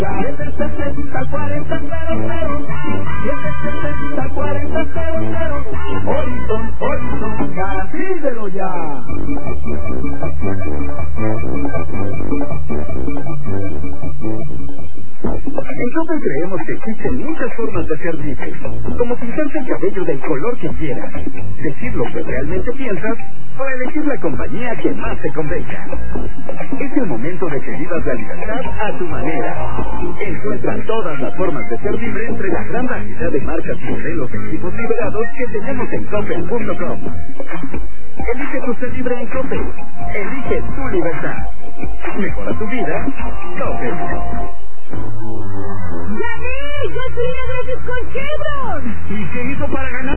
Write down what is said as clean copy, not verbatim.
760-4000, 760-4000, Horizon, pídelo ya. En Coppel creemos que existen muchas formas de ser libre, como pintarte el cabello del color que quieras, decir lo que realmente piensas o elegir la compañía que más te convenga. Es el momento de que vivas la libertad a tu manera. Encuentra todas las formas de ser libre entre la gran variedad de marcas y modelos de equipos liberados que tenemos en Coppel.com. Elige tu ser libre en Coppel. Elige tu libertad. Mejora tu vida. Coppel. ¡Ya vi! ¡Yo soy gracias con Chevron! ¿Y qué hizo para ganar?